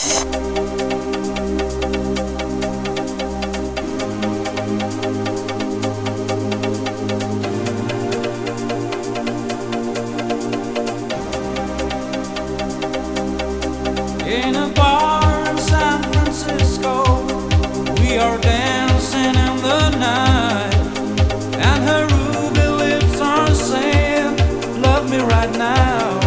In a bar in San Francisco, we are dancing in the night, and her ruby lips are saying, "Love me right now."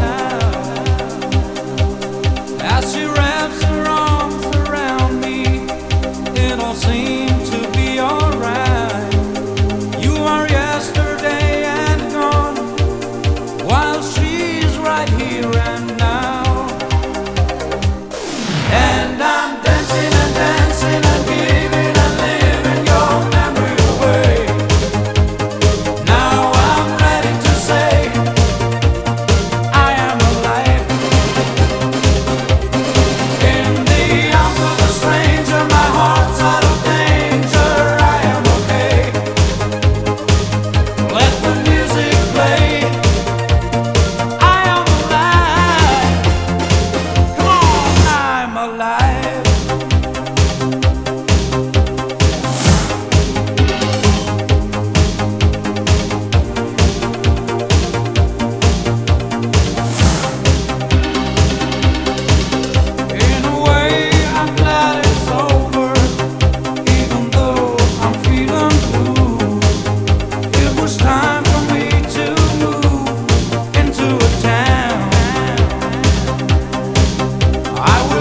As she wraps her arms around me, it all seems to be alright. You are yesterday and gone, while she's right here and now. And I'm dancing and dancing and giving and living your memory away. Now I'm ready to say I am alive. In the arms of a stranger, my heart's out of danger. I am okay. Let the music play. I am alive. Come on, I'm alive. In a way, I'm glad it's over, even though I'm feeling blue. It was time for me to move into a town. I will